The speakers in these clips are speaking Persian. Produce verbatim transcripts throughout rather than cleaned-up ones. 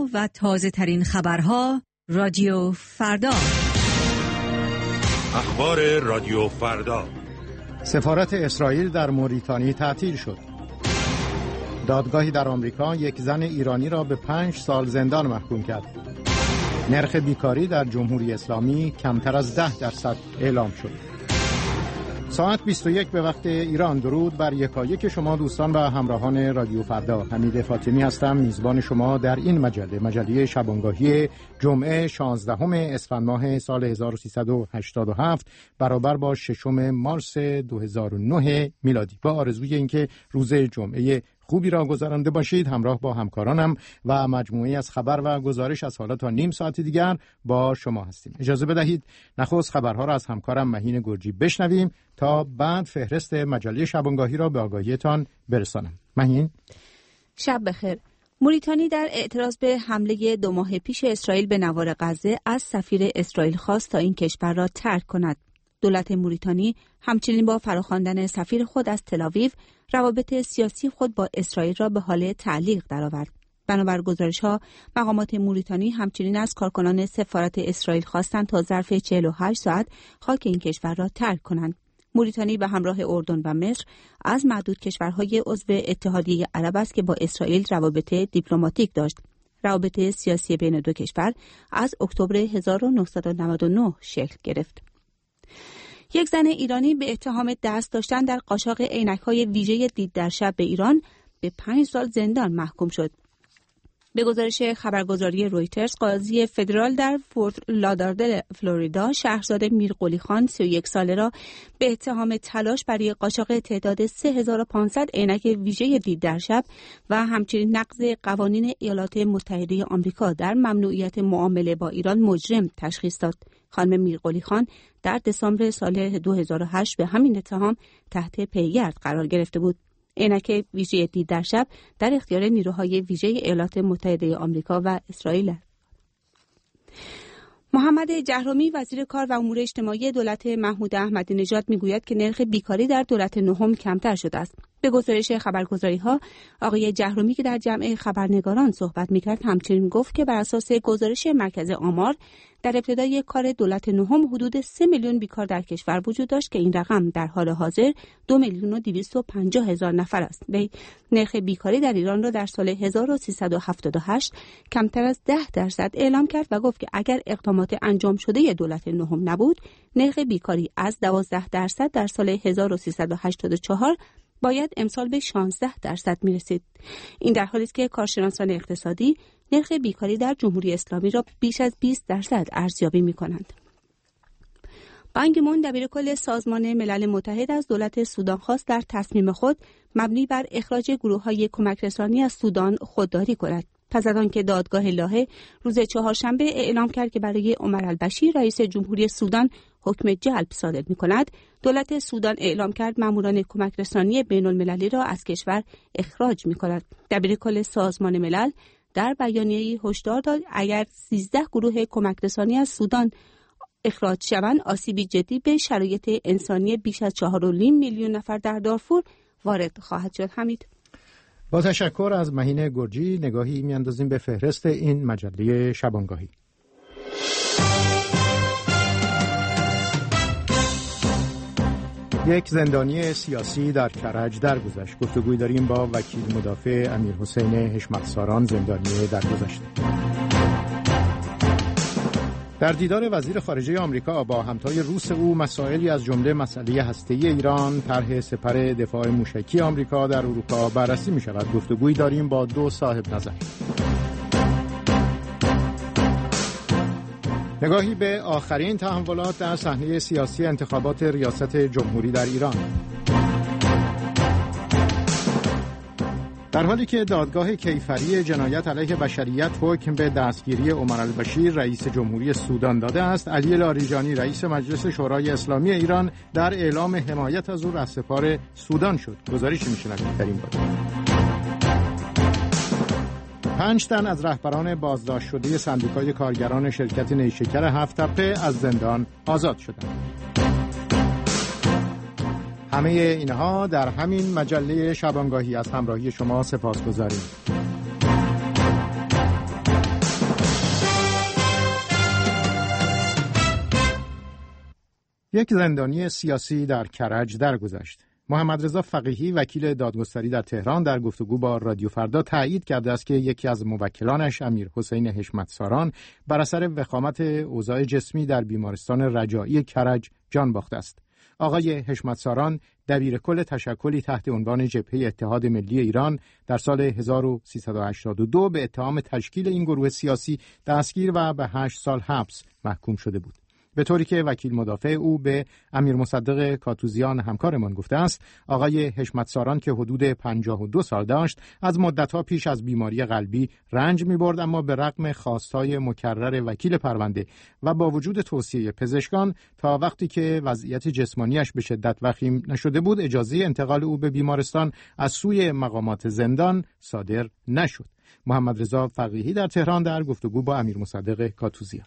و تازه ترین خبرها رادیو فردا. اخبار رادیو فردا. سفارت اسرائیل در موریتانی تعطیل شد. دادگاهی در آمریکا یک زن ایرانی را به پنج سال زندان محکوم کرد. نرخ بیکاری در جمهوری اسلامی کمتر از ده درصد اعلام شد. ساعت بیست و یک به وقت ایران. درود بر یکایک شما دوستان و همراهان رادیو فردا. حمید فاطمی هستم، میزبان شما در این مجله، مجله شبانگاهی جمعه شانزدهم اسفند ماه سال هزار و سیصد و هشتاد و هفت برابر با ششم مارس دو هزار و نه میلادی. با آرزوی اینکه روز جمعه خوبی را گذرانده باشید، همراه با همکارانم و مجموعی از خبر و گزارش از حالا تا نیم ساعت دیگر با شما هستیم. اجازه بدهید نخست خبرها را از همکارم مهین گرجی بشنویم تا بعد فهرست مجله شبانگاهی را به آگاهیتان برسانم. مهین. شب بخیر. موریتانی در اعتراض به حمله دو ماه پیش اسرائیل به نوار غزه از سفیر اسرائیل خواست تا این کشور را ترک کند. دولت موریتانی همچنین با فراخواندن سفیر خود از تل‌آویو روابط سیاسی خود با اسرائیل را به حال تعلیق درآورد. بنابر گزارش‌ها، مقامات موریتانی همچنین از کارکنان سفارت اسرائیل خواستند تا ظرف چهل و هشت ساعت خاک این کشور را ترک کنند. موریتانی به همراه اردن و مصر از معدود کشورهای عضو اتحادیه عرب است که با اسرائیل روابط دیپلماتیک داشت. روابط سیاسی بین دو کشور از اکتبر هزار و نهصد و نود و نه شکل گرفت. یک زن ایرانی به اتهام دست داشتن در قاچاق عینک‌های ویژه دید در شب به ایران به پنج سال زندان محکوم شد. به گزارش خبرگزاری رویترز، قاضی فدرال در فورت لادردل فلوریدا شهرزاد میرقلی خان سی و یک ساله را به اتهام تلاش برای قاچاق تعداد سه هزار و پانصد عینک ویژه دید در شب و همچنین نقض قوانین ایالات متحده آمریکا در ممنوعیت معامله با ایران مجرم تشخیص داد. خانم میرقلی خان در دسامبر سال دو هزار و هشت به همین اتهام تحت پیگرد قرار گرفته بود. عینک ویژه دید در شب در اختیار نیروهای ویژه ایالات متحده آمریکا و اسرائیل است. محمد جهرومی وزیر کار و امور اجتماعی دولت محمود احمدی نژاد میگوید که نرخ بیکاری در دولت نهم کمتر شده است. به گزارش خبرگزاری‌ها، آقای جهرومی که در جمع خبرنگاران صحبت می‌کرد همچنین گفت که بر اساس گزارش مرکز آمار در ابتدای کار دولت نهم حدود سه میلیون بیکار در کشور وجود داشت که این رقم در حال حاضر دو میلیون و دویست و پنجاه هزار نفر است. وی نرخ بیکاری در ایران را در سال هزار و سیصد و هفتاد و هشت کمتر از ده درصد اعلام کرد و گفت که اگر اقدامات انجام شده دولت نهم نبود، نرخ بیکاری از دوازده درصد در سال هزار و سیصد و هشتاد و چهار باید امسال به شانزده درصد می رسید. این در حالی است که کارشناسان اقتصادی نرخ بیکاری در جمهوری اسلامی را بیش از بیست درصد ارزیابی می کنند. بان کی مون دبیرکل سازمان ملل متحد از دولت سودان خواست در تصمیم خود مبنی بر اخراج گروه‌های کمک رسانی از سودان خودداری کند. پس از آنکه دادگاه لاهه روز چهارشنبه اعلام کرد که برای عمر البشیر رئیس جمهوری سودان حکم جلب صادر می‌کند، دولت سودان اعلام کرد ماموران کمک رسانی بین‌المللی را از کشور اخراج می‌کند. دبیرکل سازمان ملل در بیانیه‌ای هشدار داد اگر سیزده گروه کمک رسانی از سودان اخراج شوند، آسیبی جدی به شرایط انسانی بیش از چهار و نیم میلیون نفر در دارفور وارد خواهد شد. حمید. با تشکر از مهین گرجی، نگاهی میاندازیم به فهرست این مجله شبانگاهی. یک زندانی سیاسی در کرج درگذشت. گفتگوی داریم با وکیل مدافع امیرحسین حشمتساران، زندانی درگذشته. در دیدار وزیر خارجه آمریکا با همتای روس او، مسائلی از جمله مسئله هسته‌ای ایران، طرح سپر دفاع موشکی آمریکا در اروپا بررسی می شود. گفتگویی داریم با دو صاحب نظر. نگاهی به آخرین تحولات در صحنه سیاسی انتخابات ریاست جمهوری در ایران. در حالی که دادگاه کیفری جنایت علیه بشریت حکم به دستگیری عمر البشیر رئیس جمهوری سودان داده است، علی لاریجانی رئیس مجلس شورای اسلامی ایران در اعلام حمایت از او از سپاه سودان شد. گزارشی می‌شنوید در این باره. پنج تن از رهبران بازداشت شده سندیکای کارگران شرکت نیشکر هفت تپه از زندان آزاد شدند. همه اینها در همین مجله شبانگاهی. از همراهی شما سپاسگزاریم. یک زندانی سیاسی در کرج درگذشت. محمد رضا فقیهی وکیل دادگستری در تهران در گفتگو با رادیو فردا تایید کرده است که یکی از موکلانش امیر حسین حشمتساران بر اثر وخامت اوضاع جسمی در بیمارستان رجایی کرج جان باخته است. آقای حشمتساران دبیر کل تشکلی تحت عنوان جبهه اتحاد ملی ایران در سال هزار و سیصد و هشتاد و دو به اتهام تشکیل این گروه سیاسی دستگیر و به هشت سال حبس محکوم شده بود. به طوری که وکیل مدافع او به امیر مصدق کاتوزیان همکارمان گفته است، آقای حشمتساران که حدود پنجاه و دو سال داشت از مدتها پیش از بیماری قلبی رنج می‌برد، اما به رغم خواستهای مکرر وکیل پرونده و با وجود توصیه پزشکان تا وقتی که وضعیت جسمانیش به شدت وخیم نشده بود اجازه انتقال او به بیمارستان از سوی مقامات زندان صادر نشد. محمد رضا فقیهی در تهران در گفتگو با امیر مصدق کاتوزیان: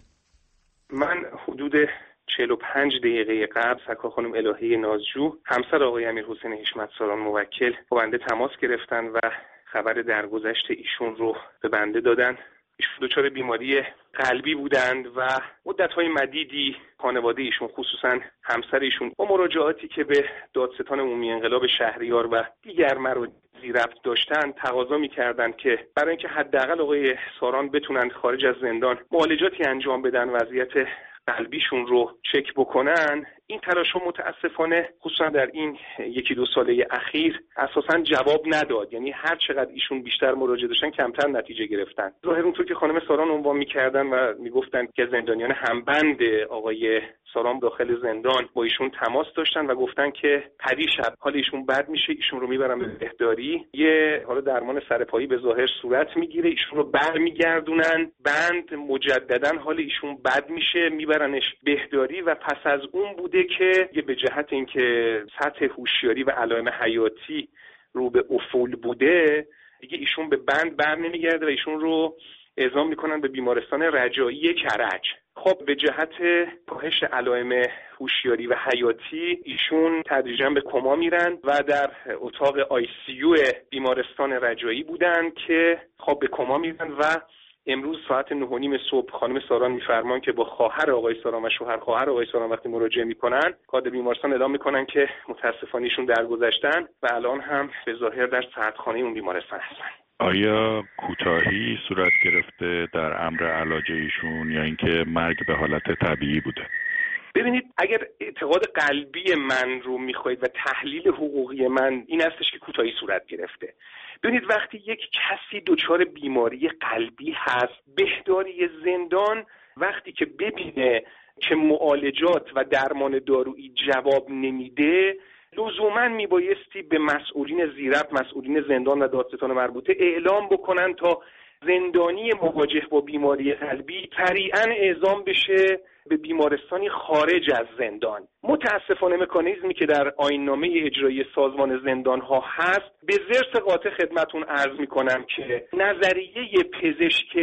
من حدود چهل و پنج دقیقه قبل سکا خانم الهی نازجو همسر آقای امیر حسین حشمتساران موکل با بنده تماس گرفتن و خبر درگذشت ایشون رو به بنده دادن. ایشون دچار بیماری قلبی بودند و مدت‌های مدیدی خانواده ایشون خصوصا همسر ایشون با مراجعاتی که به دادستان عمومی انقلاب شهریار و دیگر مراجعی ربط داشتن تقاضا می‌کردند که برای اینکه حداقل آقای ساران بتونن خارج از زندان معالجاتی انجام بدن، وضعیت قلبیشون رو چک بکنن، این تلاش‌ها متاسفانه خصوصا در این یکی دو ساله اخیر اساساً جواب نداد. یعنی هر چقدر ایشون بیشتر مراجعه داشتن کمتر نتیجه گرفتن. ظاهر اونطور که خانم ساران عنوان می‌کردن و میگفتن که زندانیان همبند آقای ساران داخل زندان با ایشون تماس داشتن و گفتن که پریشب حال ایشون بد میشه، ایشون رو میبرن به بهداری، یه حالا درمان سرپایی به ظاهر صورت میگیره، ایشون رو برمیگردونن بند، مجددا حال ایشون بد میشه، میبرنش بهداری و پس از اون بوده که یه به جهت اینکه سطح هوشیاری و علائم حیاتی رو به افول بوده دیگه ایشون به بند بر نمیگرده و ایشون رو اعزام میکنن به بیمارستان رجایی کرج. خب به جهت کاهش علائم هوشیاری و حیاتی ایشون تدریجا به کما میرن و در اتاق آی سی یو بیمارستان رجایی بودن که خب به کما میرن و امروز ساعت نه و نیم صبح خانم ساران میفرمان که با خواهر آقای ساران و شوهر خواهر آقای ساران وقتی مراجعه میکنن کادر بیمارستان اعلام میکنن که متاسفانه ایشون درگذشتن و الان هم به ظاهر در سردخانه اون بیمارستان هستن. آیا کوتاهی صورت گرفته در امر علاج ایشون یا اینکه مرگ به حالت طبیعی بوده؟ ببینید، اگر اعتقاد قلبی من رو میخواید و تحلیل حقوقی من این هستش که کوتاهی صورت گرفته. ببینید، وقتی یک کسی دچار بیماری قلبی هست، بهداری زندان وقتی که ببینه که معالجات و درمان دارویی جواب نمیده، لزوما میبایستی به مسئولین زیربط، مسئولین زندان و دادستان مربوطه اعلام بکنن تا زندانی مواجه با بیماری قلبی سریعاً اعزام بشه به بیمارستانی خارج از زندان. متاسفانه مکانیزمی که در آیین‌نامه اجرایی سازمان زندان ها هست، به زرس قاطع خدمتون عرض میکنم که نظریه پزشک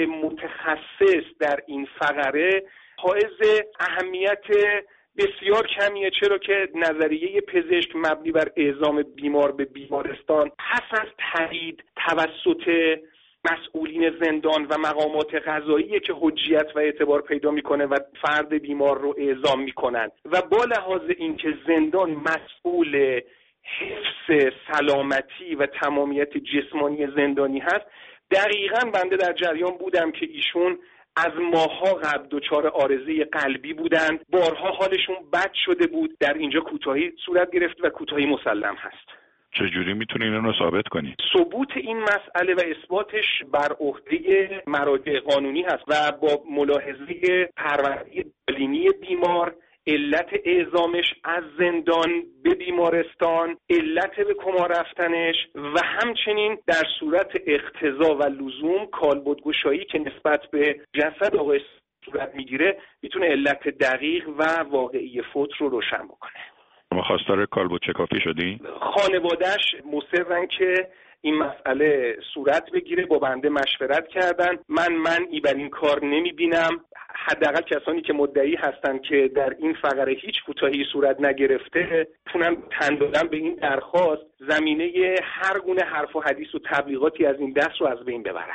متخصص در این فقره حائز اهمیت بسیار کمیه، چرا که نظریه پزشک مبنی بر اعزام بیمار به بیمارستان پس از تایید توسط مسئولین زندان و مقامات قضاییه که حجیت و اعتبار پیدا میکنه و فرد بیمار رو اعزام میکنن و با لحاظ اینکه زندان مسئول حفظ سلامتی و تمامیت جسمانی زندانی هست، دقیقاً بنده در جریان بودم که ایشون از ماها قبل دچار عارضه قلبی بودند، بارها حالشون بد شده بود، در اینجا کوتاهی صورت گرفت و کوتاهی مسلم هست. چجوری میتونین اینو ثابت کنید؟ ثبوت این مسئله و اثباتش بر عهده مراجع قانونی هست و با ملاحظه پرونده بالینی بیمار، علت اعزامش از زندان به بیمارستان، علت به کما رفتنش و همچنین در صورت اقتضا و لزوم کالبدگشایی که نسبت به جسد آقای صورت میگیره میتونه علت دقیق و واقعی فوت رو روشن بکنه. ما خواستار کالبد چکافی شدی؟ خانواده‌اش مصرن که این مسئله صورت بگیره، با بنده مشورت کردن. من منعی بر این کار نمیبینم. حداقل کسانی که مدعی هستن که در این فقره هیچ کوتاهی صورت نگرفته میتونن تن دادن به این درخواست، زمینه هر گونه حرف و حدیث و تبلیغاتی از این دست رو از بین ببرن.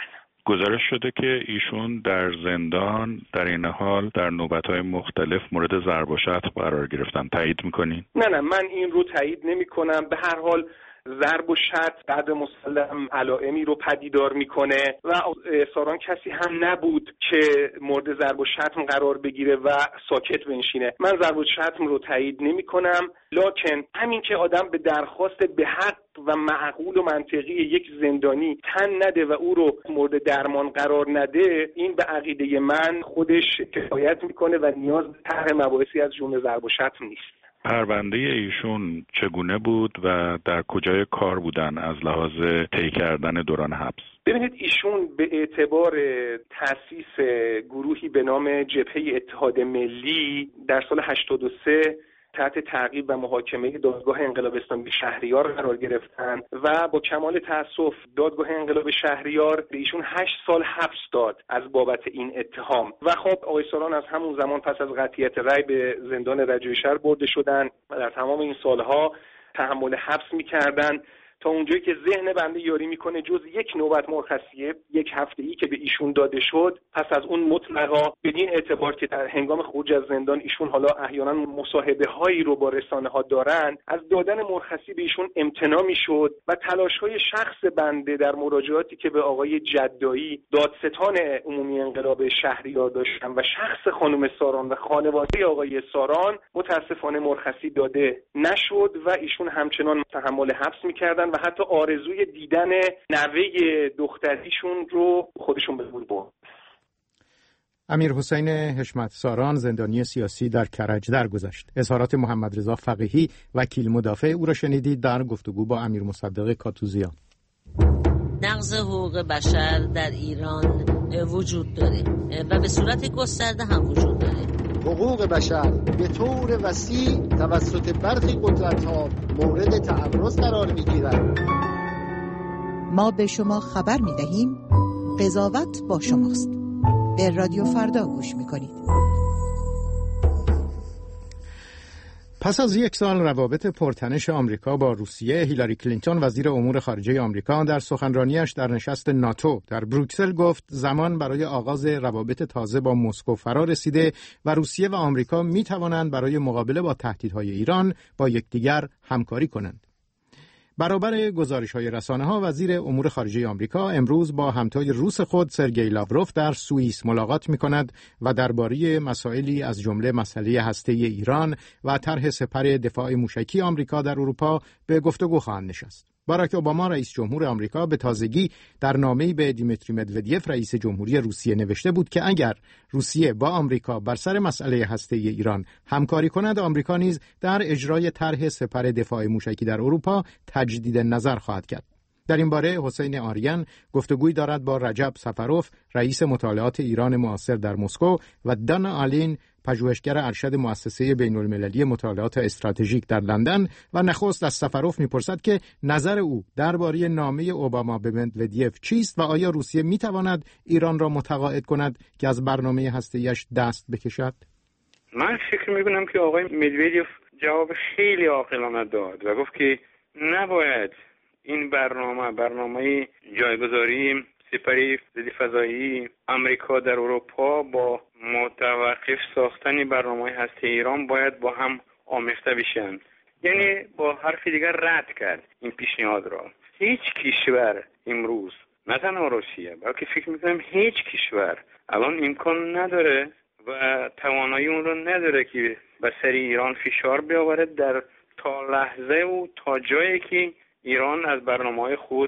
گزارش شده که ایشون در زندان در این حال در نوبت‌های مختلف مورد ضرب و شتم قرار گرفتن. تایید می‌کنین؟ نه نه من این رو تایید نمی‌کنم. به هر حال ضرب و شتم قدر مسلم علائمی رو پدیدار میکنه و ساران کسی هم نبود که مورد ضرب و شتم قرار بگیره و ساکت بنشینه. من ضرب و شتم رو تایید نمیکنم، لکن همین که آدم به درخواست به حق و معقول و منطقی یک زندانی تن نده و او رو مورد درمان قرار نده، این به عقیده من خودش کفایت میکنه و نیاز به طرح مباحثی از جمله ضرب و شتم نیست. پرونده ایشون چگونه بود و در کجای کار بودن از لحاظ طی کردن دوران حبس؟ ببینید ایشون به اعتبار تأسیس گروهی به نام جبهه اتحاد ملی در سال هشتاد و سه تحت تعقیب و محاکمه دادگاه انقلاب اسلامی شهریار قرار گرفتن و با کمال تأسف دادگاه انقلاب شهریار به ایشون هشت سال حبس داد از بابت این اتهام و خب آقای ساران از همون زمان پس از قطعیت رأی به زندان رجای شهر برده شدن و در تمام این سالها تحمل حبس می‌کردن تا اونجایی که ذهن بنده یاری میکنه جز یک نوبت مرخصیه یک هفته‌ای که به ایشون داده شد، پس از اون مطلقا بدین اعتبار که در هنگام خروج از زندان ایشون حالا احیانا مصاحبه هایی رو با رسانه ها دارن، از دادن مرخصی به ایشون امتناع میشد و تلاش های شخص بنده در مراجعاتی که به آقای جدایی دادستان عمومی انقلاب شهریار داشتن و شخص خانم ساران و خانواده آقای ساران متاسفانه مرخصی داده نشد و ایشون همچنان تحمل حبس میکردن و حتی آرزوی دیدن نوه دختریشون رو خودشون به بود برد. امیر حسین حشمت ساران زندانی سیاسی در کرج درگذشت. اظهارات محمد رضا فقیهی وکیل مدافع او را شنیدید در گفتگو با امیر مصدق کاتوزیان. نقض حقوق بشر در ایران وجود داره و به صورت گسترده هم وجود داره. حقوق بشر به طور وسیع توسط برخی قدرت‌ها مورد تعرض قرار می‌گیرد. ما به شما خبر می‌دهیم قضاوت با شماست. به رادیو فردا گوش می‌کنید. پس از یک سال روابط پرتنش آمریکا با روسیه، هیلاری کلینتون وزیر امور خارجه آمریکا در سخنرانیش در نشست ناتو در بروکسل گفت زمان برای آغاز روابط تازه با مسکو فرا رسیده و روسیه و آمریکا می توانند برای مقابله با تهدیدهای ایران با یکدیگر همکاری کنند. برابر گزارش‌های رسانه‌ها وزیر امور خارجه آمریکا امروز با همتای روس خود سرگئی لاوروف در سوئیس ملاقات می‌کند و درباره مسائلی از جمله مسئله هسته‌ای ایران و طرح سپر دفاع موشکی آمریکا در اروپا به گفتگو خواهند نشست. باراک اوباما رئیس جمهور آمریکا به تازگی در نامه‌ای به دیمیتری مدودیف رئیس جمهوری روسیه نوشته بود که اگر روسیه با آمریکا بر سر مسئله هسته‌ای ایران همکاری کند، آمریکا نیز در اجرای طرح سپر دفاع موشکی در اروپا تجدید نظر خواهد کرد. در این باره حسین آریان گفتگویی دارد با رجب سفروف رئیس مطالعات ایران معاصر در مسکو و دانا آلین پژوهشگر ارشد مؤسسه بین‌المللی مطالعات استراتژیک در لندن و نخست از سفروف می‌پرسد که نظر او درباره نامه اوباما به مدودیف چیست و آیا روسیه می‌تواند ایران را متقاعد کند که از برنامه هسته‌ایش دست بکشد؟ من فکر می‌کنم که آقای مدودیف جواب خیلی عاقلانه داد و گفت که نباید این برنامه برنامه جایگذاری سپری ضد فضایی آمریکا در اروپا با متوقف ساختن برنامه هسته ایران باید با هم آمیخته بشن. یعنی با حرف دیگر رد کرد این پیشنهاد را. هیچ کشور امروز نه تنها روسیه بلکه فکر میکنم هیچ کشور الان امکان نداره و توانایی اون رو نداره که به سر ایران فشار بیاورد در تا لحظه و تا جایی که ایران از برنامه‌های خود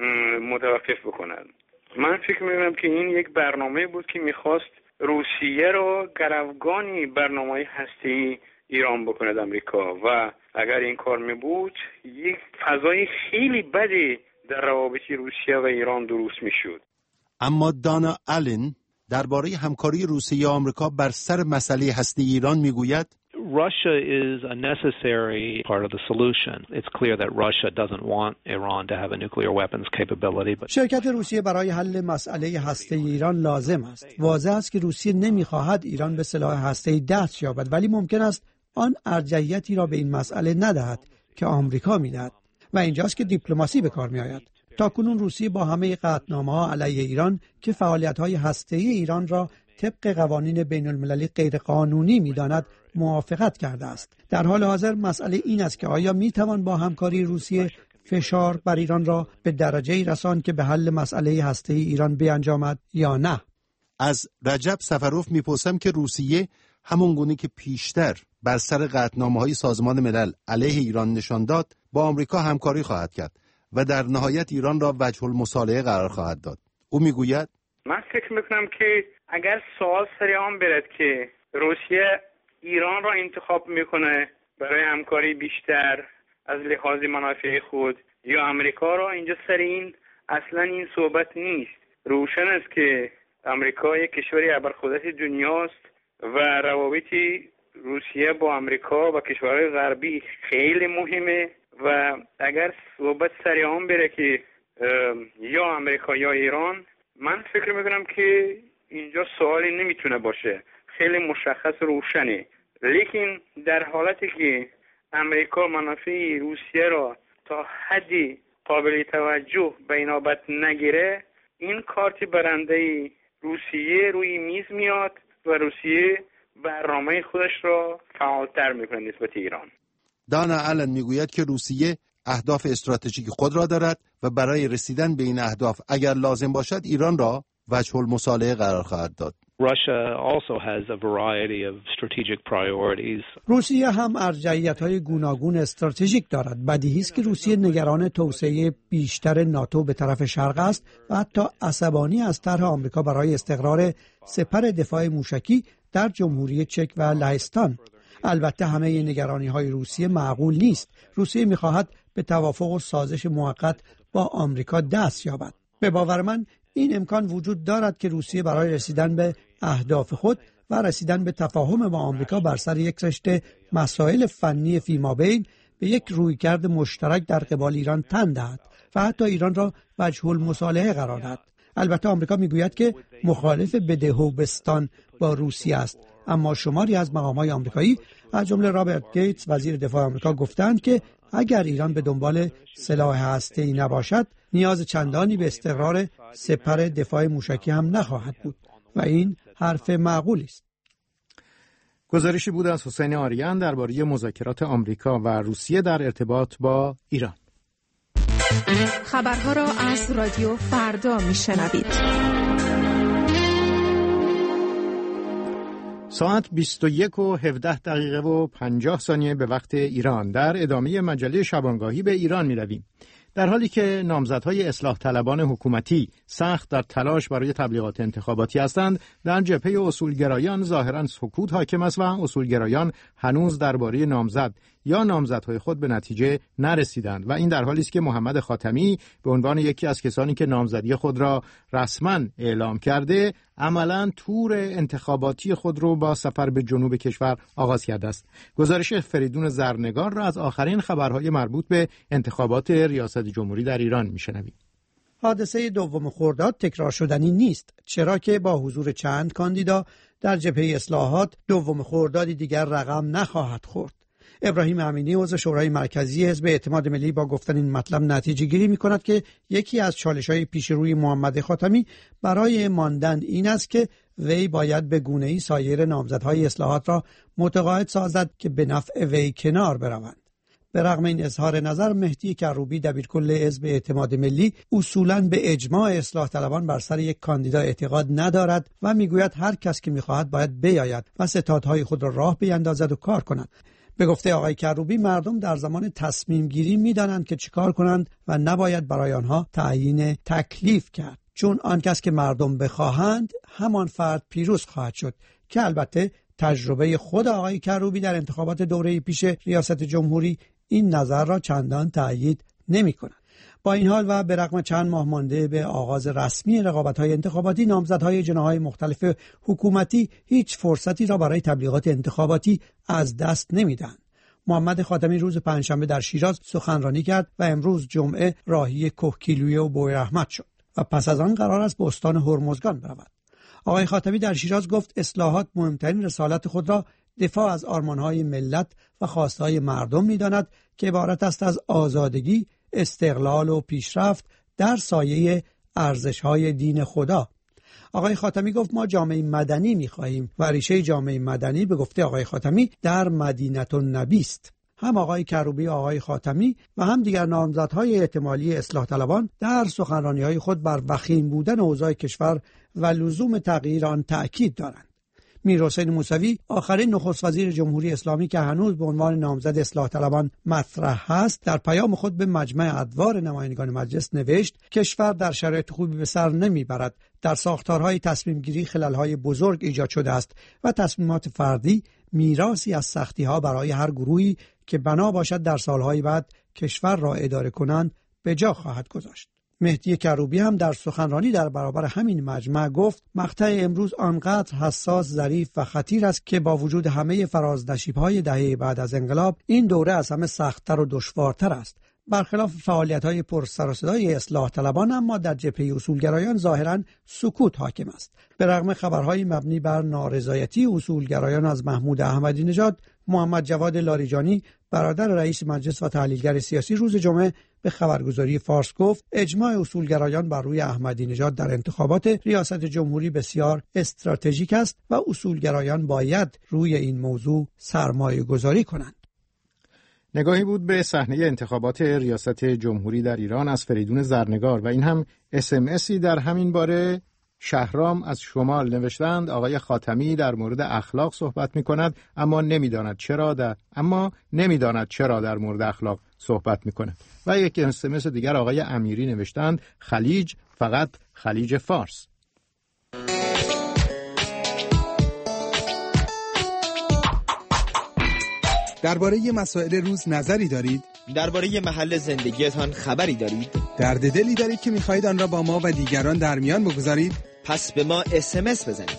متوقف بکند. من فکر می‌کنم که این یک برنامه بود که می‌خواست روسیه رو گروگانی برنامه هسته‌ای ایران بکند آمریکا و اگر این کار می‌بود یک فضای خیلی بدی در روابط روسیه و ایران درست می‌شد. اما دانا آلین درباره همکاری روسیه و آمریکا بر سر مسئله هسته‌ای ایران می‌گوید Russia is a necessary part of the solution. It's clear that Russia doesn't want Iran to have a nuclear weapons capability. But شرکت روسیه برای حل مسئله هسته‌ای ایران لازم است. واضح است که روسیه نمی‌خواهد ایران به سلاح هسته‌ای دست یابد، ولی ممکن است آن ارجحیتی را به این مسئله ندهد که آمریکا می‌دهد و اینجاست که دیپلماسی به کار می‌آید. تاکنون روسیه با همه قطعنامه‌ها علیه ایران که فعالیت‌های هسته‌ای ایران را طبق قوانین بین‌المللی غیرقانونی می‌داند موافقت کرده است. در حال حاضر مسئله این است که آیا می‌توان با همکاری روسیه فشار بر ایران را به درجه‌ای رساند که به حل مسئله هسته‌ای ایران بیانجامد یا نه؟ از رجب سفروف میپرسم که روسیه همون گونه که پیشتر بر سر قطعنامه‌های سازمان ملل علیه ایران نشان داد با آمریکا همکاری خواهد کرد و در نهایت ایران را وجه المصالحه قرار خواهد داد. او میگوید من فکر میکنم که اگر سوال سر آن برد که روسیه ایران را انتخاب میکنه برای همکاری بیشتر از لحاظ منافع خود یا امریکا را، اینجا سر این اصلا این صحبت نیست. روشن است که امریکا یک کشوری ابرقدرت دنیاست و روابط روسیه با امریکا و کشورهای غربی خیلی مهمه و اگر صحبت سر آن بره که یا امریکا یا ایران، من فکر میکنم که اینجا سوالی نمیتونه باشه، خیلی مشخص روشنه. لیکن در حالتی که امریکا منافع روسیه را تا حدی قابل توجه به اینابت نگیره، این کارت برنده روسیه روی میز میاد و روسیه برنامه خودش را فعالتر میکنه نسبت ایران. دانا آلن میگوید که روسیه اهداف استراتژیک خود را دارد و برای رسیدن به این اهداف اگر لازم باشد ایران را وجه المصالحه قرار خواهد داد. Russia also has a variety of strategic priorities. روسیه هم ارجحیت‌های گوناگون استراتژیک دارد. بدیهی است که روسیه نگران توسعه بیشتر ناتو به طرف شرق است و حتی عصبانی از طرح آمریکا برای استقرار سپر دفاع موشکی در جمهوری چک و لهستان. البته همه نگرانی‌های روسیه معقول نیست. روسیه می‌خواهد به توافق و سازش موقت با آمریکا دست یابد. به باور من این امکان وجود دارد که روسیه برای رسیدن به اهداف خود و رسیدن به تفاهم با آمریکا بر سر یک رشته مسائل فنی فیمابین به یک رویکرد مشترک در قبال ایران تن دهد و حتی ایران را وجه المصالحه قرار دهد. البته آمریکا میگوید که مخالف بدهوبستان با روسیه است، اما شماری از مقام‌های آمریکایی از جمله رابرت گیتس وزیر دفاع آمریکا گفتند که اگر ایران به دنبال سلاح هسته‌ای نباشد، نیاز چندانی به استقرار سپر دفاع موشکی هم نخواهد بود و این حرف معقولی است. گزارشی بود از حسین آریان درباره مذاکرات آمریکا و روسیه در ارتباط با ایران. خبرها را از رادیو فردا میشنوید. ساعت بیست و یک و هفده دقیقه و پنجاه ثانیه به وقت ایران. در ادامه مجله شبانگاهی به ایران می رویم. در حالی که نامزدهای اصلاح طلبان حکومتی سخت در تلاش برای تبلیغات انتخاباتی هستند، در جبهه اصولگرایان ظاهراً سکوت حاکم است و اصولگرایان هنوز درباره نامزد یا نامزدهای خود به نتیجه نرسیدند و این در حالی است که محمد خاتمی به عنوان یکی از کسانی که نامزدی خود را رسما اعلام کرده، عملاً تور انتخاباتی خود را با سفر به جنوب کشور آغاز کرده است. گزارش فریدون زرنگار را از آخرین خبرهای مربوط به انتخابات ریاست جمهوری در ایران میشنویم. حادثه دوم خرداد تکرار شدنی نیست، چرا که با حضور چند کاندیدا در جبهه اصلاحات دوم خردادی دیگر رقم نخواهد خورد. ابراهیم امینی عضو شورای مرکزی حزب اعتماد ملی با گفتن این مطلب نتیجه گیری می کند که یکی از چالش‌های پیش روی محمد خاتمی برای ماندن این است که وی باید به گونه‌ای سایر نامزدهای اصلاحات را متقاعد سازد که به نفع وی کنار بروند. به رغم این اظهار نظر، مهدی کروبی دبیرکل حزب اعتماد ملی اصولاً به اجماع اصلاح طلبان بر سر یک کاندیدا اعتقاد ندارد و میگوید هر کس که میخواهد باید بیاید و ستادهای خود را راه بیندازد و کار کند. به گفته آقای کروبی، مردم در زمان تصمیم گیری میدانند که چیکار کنند و نباید برای آنها تعیین تکلیف کرد، چون آن کس که مردم بخواهند همان فرد پیروز خواهد شد، که البته تجربه خود آقای کروبی در انتخابات دوره پیش ریاست جمهوری این نظر را چندان تأیید نمی کند. با این حال و به رغم چند ماه مانده به آغاز رسمی رقابت‌های انتخاباتی، نامزدهای جناح‌های مختلف حکومتی هیچ فرصتی را برای تبلیغات انتخاباتی از دست نمی‌دهند. محمد خاتمی روز پنجشنبه در شیراز سخنرانی کرد و امروز جمعه راهی کوهگیلویه و بویراحمد شد و پس از آن قرار است به استان هرمزگان برود. آقای خاتمی در شیراز گفت اصلاحات مهمترین رسالت خود را دفاع از آرمان‌های ملت و خواستهای مردم می‌داند که عبارت است از آزادگی، استقلال و پیشرفت در سایه ارزش‌های دین خدا. آقای خاتمی گفت ما جامعه مدنی می‌خواهیم و ریشه جامعه مدنی به گفته آقای خاتمی در مدینه النبی است. هم آقای کروبی و آقای خاتمی و هم دیگر نامزدهای احتمالی اصلاح طلبان در سخنرانی‌های خود بر وخیم بودن اوضاع کشور و لزوم تغییر آن تأکید دارند. میرحسین موسوی آخرین نخست وزیر جمهوری اسلامی که هنوز به عنوان نامزد اصلاح طلبان مطرح است، در پیام خود به مجمع ادوار نمایندگان مجلس نوشت کشور در شرایط خوبی به سر نمیبرد، در ساختارهای تصمیم گیری خلل‌های بزرگ ایجاد شده است و تصمیمات فردی میراثی از سختی‌ها برای هر گروهی که بنا باشد در سالهای بعد کشور را اداره کنند به جا خواهد گذاشت. مهدی کروبی هم در سخنرانی در برابر همین مجمع گفت مقطع امروز آنقدر حساس، ظریف و خطیر است که با وجود همه فرازنشیب‌های دهه بعد از انقلاب این دوره از همه سخت‌تر و دشوارتر است. برخلاف فعالیت‌های پر سر و صدای اصلاح طلبان، اما در جبهه اصولگرایان ظاهراً سکوت حاکم است. به رغم خبرهای مبنی بر نارضایتی اصولگرایان از محمود احمدی نژاد، محمد جواد لاریجانی برادر رئیس مجلس و تحلیلگر سیاسی روز جمعه به خبرگزاری فارس گفت اجماع اصولگرایان بر روی احمدی نژاد در انتخابات ریاست جمهوری بسیار استراتژیک است و اصولگرایان باید روی این موضوع سرمایه گذاری کنند. نگاهی بود به صحنه انتخابات ریاست جمهوری در ایران از فریدون زرنگار و این هم اس ام اسی در همین باره. شهرام از شمال نوشتند آقای خاتمی در مورد اخلاق صحبت می کند اما نمیداند چرا در اما نمیداند چرا در مورد اخلاق صحبت می کند. و یک اس ام اس دیگر آقای امیری نوشتند خلیج فقط خلیج فارس. درباره مسائل روز نظری دارید؟ درباره محل زندگیتان خبری دارید؟ درد دلی دارید که می‌خواهید آن را با ما و دیگران در میان بگذارید؟ پس به ما اس ام اس بزنید.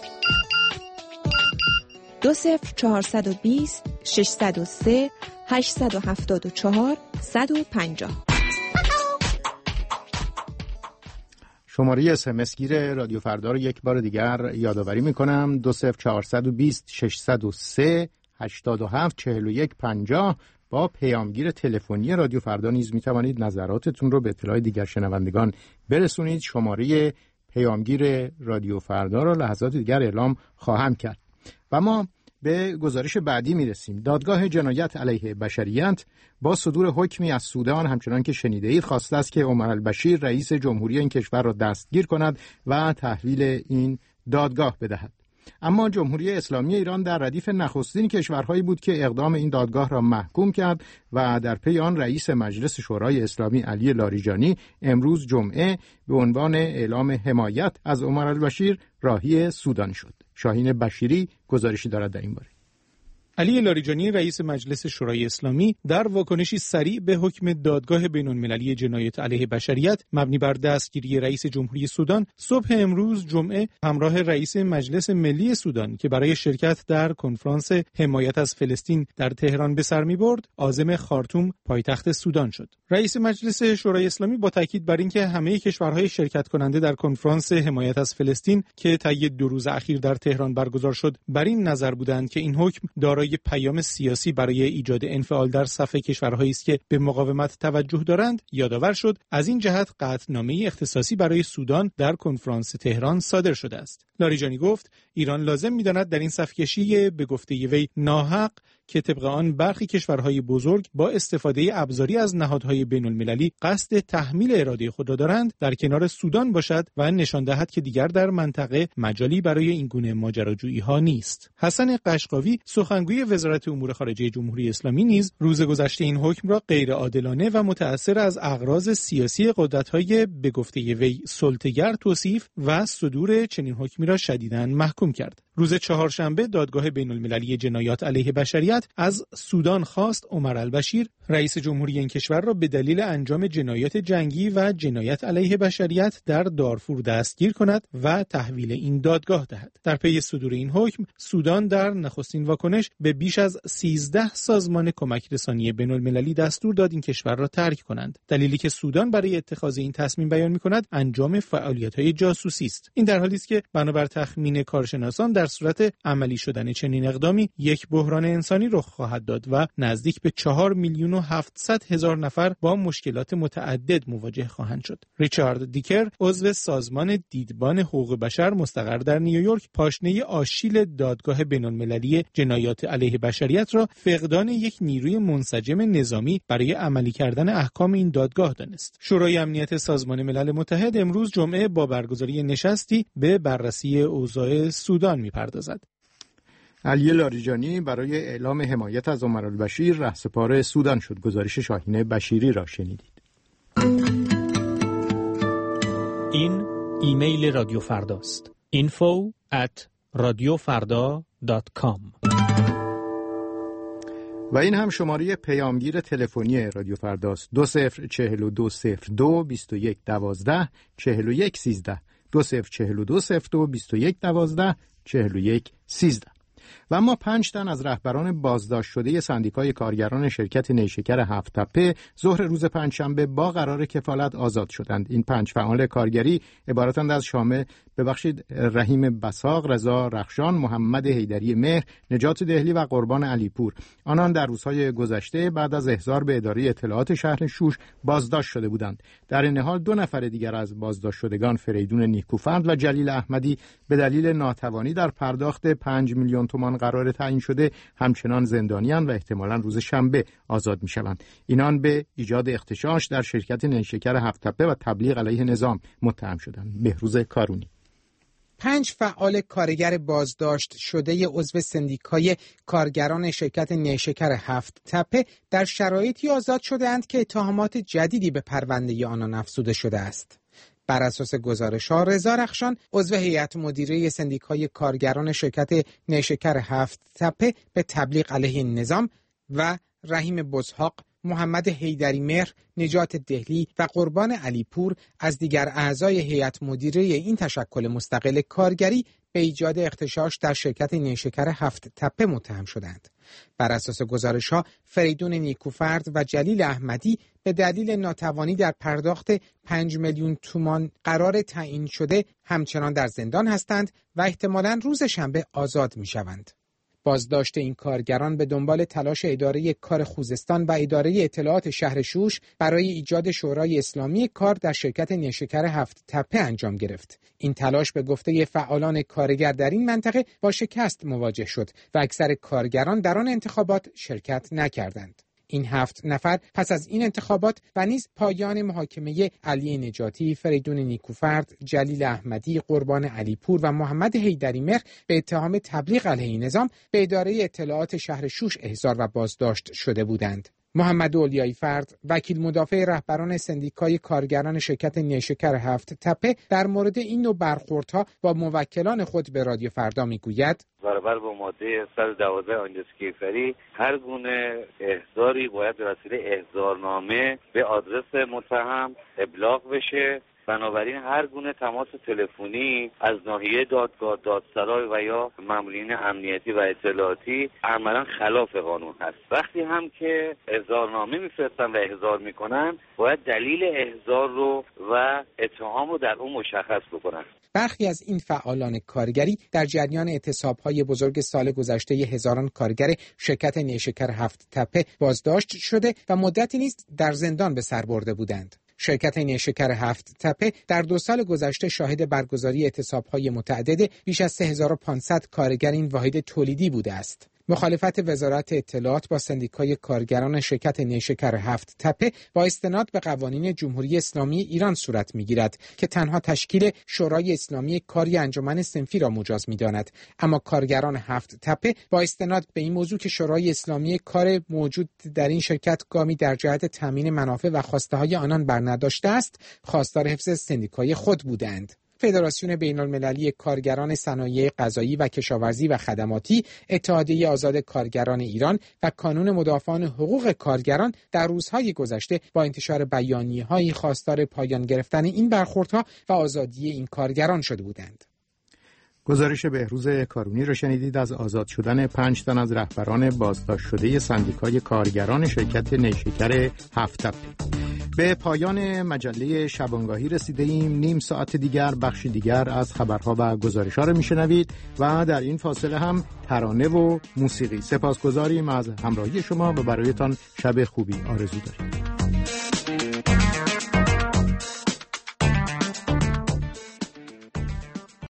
دو صفر چهارصد و بیست ششصد و سه هشتصد و هفتاد و چهار صد و پنجاه. شماره اس ام اس گیر رادیو فردا رو یک بار دیگر یادآوری می‌کنم: دو صفر چهارصد و بیست ششصد و سه هشتاد و هفت چهل و یک پنجاه. با پیامگیر تلفنی رادیو فردا نیز می توانید نظراتتون رو به اطلاع دیگر شنوندگان برسونید. شماره پیامگیر رادیو فردا را لحظات دیگر اعلام خواهم کرد. و ما به گزارش بعدی می رسیم. دادگاه جنایت علیه بشریت با صدور حکمی از سودان همچنان که شنیده اید خواسته است که عمر البشیر رئیس جمهوری این کشور را دستگیر کند و تحویل این دادگاه بدهد. اما جمهوری اسلامی ایران در ردیف نخستین کشورهایی بود که اقدام این دادگاه را محکوم کرد و در پی آن رئیس مجلس شورای اسلامی علی لاریجانی امروز جمعه به عنوان اعلام حمایت از عمر البشیر راهی سودان شد. شاهین بشیری گزارشی دارد در این باره. علی لاریجانی رئیس مجلس شورای اسلامی در واکنشی سریع به حکم دادگاه بین‌المللی جنایت علیه بشریت مبنی بر دستگیری رئیس جمهوری سودان صبح امروز جمعه همراه رئیس مجلس ملی سودان که برای شرکت در کنفرانس حمایت از فلسطین در تهران به سر می‌برد عازم خارتوم پایتخت سودان شد. رئیس مجلس شورای اسلامی با تاکید بر اینکه همه کشورهای شرکت کننده در کنفرانس حمایت از فلسطین که طی دو روز اخیر در تهران برگزار شد بر این نظر بودند که این حکم دارای پیام سیاسی برای ایجاد انفعال در صف کشورهایی است که به مقاومت توجه دارند، یادآور شد از این جهت قطعنامه اختصاصی برای سودان در کنفرانس تهران صادر شده است. لاریجانی گفت ایران لازم می‌داند در این صف کشی به گفته وی ناحق که طبق آن برخی کشورهای بزرگ با استفاده ابزاری از نهادهای بین‌المللی قصد تحمیل اراده خود را دارند در کنار سودان باشد و نشان دهد که دیگر در منطقه مجالی برای این گونه ماجراجویی‌ها نیست. حسن قشقاوی سخنگوی وزارت امور خارجه جمهوری اسلامی نیز روز گذشته این حکم را غیرعادلانه و متأثر از اغراض سیاسی قدرت‌های به گفته وی سلطه‌گر توصیف و صدور چنین حکمی را شدیداً محکوم کرد. روز چهارشنبه دادگاه بین‌المللی جنایات علیه بشریت از سودان خواست عمر البشیر رئیس جمهوری این کشور را به دلیل انجام جنایات جنگی و جنایت علیه بشریت در دارفور دستگیر کند و تحویل این دادگاه دهد. در پی صدور این حکم سودان در نخستین واکنش به بیش از سیزده سازمان کمک رسانی بین‌المللی دستور داد این کشور را ترک کنند. دلیلی که سودان برای اتخاذ این تصمیم بیان می‌کند انجام فعالیت‌های جاسوسی است. این در حالی است که بنابر تخمین کارشناسان در صورت عملی شدن چنین اقدامی یک بحران انسانی رخ خواهد داد و نزدیک به چهار میلیون و هفتصد هزار نفر با مشکلات متعدد مواجه خواهند شد. ریچارد دیکر عضو سازمان دیدبان حقوق بشر مستقر در نیویورک پاشنه آشیل دادگاه بین‌المللی جنایات علیه بشریت را فقدان یک نیروی منسجم نظامی برای عملی کردن احکام این دادگاه دانست. شورای امنیت سازمان ملل متحد امروز جمعه با برگزاری نشستی به بررسی اوضاع سودان می‌پردازد. علی لاریجانی برای اعلام حمایت از عمر البشیر رهسپار سودان شد. گزارش شاهین بشیری را شنیدید. این ایمیل رادیو فرداست. info at radiofarda dot com. و این هم شماره پیامگیر تلفنی رادیو فرداست. دو صفر چهل و دو صفر دو بیست و یک دوازده چهل و یک سیزده دو صفر چهل و دو صفر دو بیست و یک دوازده چهل و یک سیزده. و اما پنج تن از رهبران بازداشت شده سندیکای کارگران شرکت نیشکر هفت تپه ظهر روز پنجشنبه با قرار کفالت آزاد شدند. این پنج فعال کارگری عبارتند از شامل ببخشید رحیم بساق، رضا رخشان، محمد حیدری مهر، نجات دهلی و قربان علیپور. آنان در روزهای گذشته بعد از احضار به اداره اطلاعات شهر شوش بازداشت شده بودند. در این حال دو نفر دیگر از بازداشت شدگان فریدون نیکوفرد و جلیل احمدی به دلیل ناتوانی در پرداخت پنج میلیون تومان قرار تعیین شده همچنان زندانیان و احتمالاً روز شنبه آزاد می‌شوند. اینان به ایجاد اغتشاش در شرکت نیشکر هفت تپه و تبلیغ علیه نظام متهم شدند. بهروز کارونی. پنج فعال کارگر بازداشت شده عضو سندیکای کارگران شرکت نیشکر هفت تپه در شرایطی آزاد شده‌اند که اتهامات جدیدی به پرونده آنان افزوده شده است. بر اساس گزارش‌ها رضا رخشان عضو هیئت مدیره سندیکای کارگران شرکت نیشکر هفت تپه به تبلیغ علیه نظام و رحیم بزحاق، محمد حیدری مهر، نجات دهلی و قربان علیپور از دیگر اعضای هیئت مدیره این تشکل مستقل کارگری به ایجاد اغتشاش در شرکت نیشکر هفت تپه متهم شدند. بر اساس گزارش‌ها فریدون نیکوفرد و جلیل احمدی به دلیل ناتوانی در پرداخت پنج میلیون تومان قرار تعیین شده همچنان در زندان هستند و احتمالاً روز شنبه آزاد می‌شوند. بازداشت این کارگران به دنبال تلاش اداره کار خوزستان و اداره اطلاعات شهر شوش برای ایجاد شورای اسلامی کار در شرکت نیشکر هفت تپه انجام گرفت. این تلاش به گفته فعالان کارگر در این منطقه با شکست مواجه شد و اکثر کارگران در آن انتخابات شرکت نکردند. این هفت نفر پس از این انتخابات و نیز پایان محاکمه علی نجاتی، فریدون نیکوفرد، جلیل احمدی، قربان علیپور و محمد حیدری مهر به اتهام تبلیغ علیه نظام به اداره اطلاعات شهر شوش احضار و بازداشت شده بودند. محمد اولیایی فرد، وکیل مدافع رهبران سندیکای کارگران شرکت نیشکر هفت تپه در مورد این نوع برخوردها با موکلان خود به رادیو فردا میگوید: برابر با ماده صد و دوازده آیین کیفری هر گونه احضاری باید به وسیله احضارنامه به آدرس متهم ابلاغ بشه. بنابراین هر گونه تماس تلفنی از ناحیه دادگاه، دادسرای و یا مامورین امنیتی و اطلاعاتی عملاً خلاف قانون هست. وقتی هم که احضارنامه میفرستن و احضار میکنن باید دلیل احضار رو و اتهام رو در اون مشخص بکنن. برخی از این فعالان کارگری در جریان اعتصاب‌های بزرگ سال گذشته هزاران کارگر شرکت نیشکر هفت تپه بازداشت شده و مدتی نیز در زندان به سر برده بودند. شرکت نیشکر هفت تپه در دو سال گذشته شاهد برگزاری اعتصاب‌های متعدد بیش از سه هزار و پانصد کارگر این واحد تولیدی بوده است. مخالفت وزارت اطلاعات با سندیکای کارگران شرکت نیشکر هفت تپه با استناد به قوانین جمهوری اسلامی ایران صورت می‌گیرد که تنها تشکیل شورای اسلامی کاری انجمن صنفی را مجاز می‌داند، اما کارگران هفت تپه با استناد به این موضوع که شورای اسلامی کار موجود در این شرکت گامی در جهت تامین منافع و خواسته‌های آنان برنداشته است، خواستار حفظ سندیکای خود بودند. فدراسیون بین‌المللی کارگران صنایع غذایی و کشاورزی و خدماتی، اتحادیه آزاد کارگران ایران و کانون مدافعان حقوق کارگران در روزهای گذشته با انتشار بیانیه‌های خواستار پایان گرفتن این برخوردها و آزادی این کارگران شده بودند. گزارش بهروز کارونی را شنیدید از آزاد شدن پنج تن از رهبران بازداشت شده سندیکای کارگران شرکت نیشکر هفت تپه. به پایان مجله شبانگاهی رسیده ایم. نیم ساعت دیگر بخشی دیگر از خبرها و گزارش‌ها را میشنوید و در این فاصله هم ترانه و موسیقی. سپاسگزاریم از همراهی شما و برایتان شب خوبی آرزو داریم.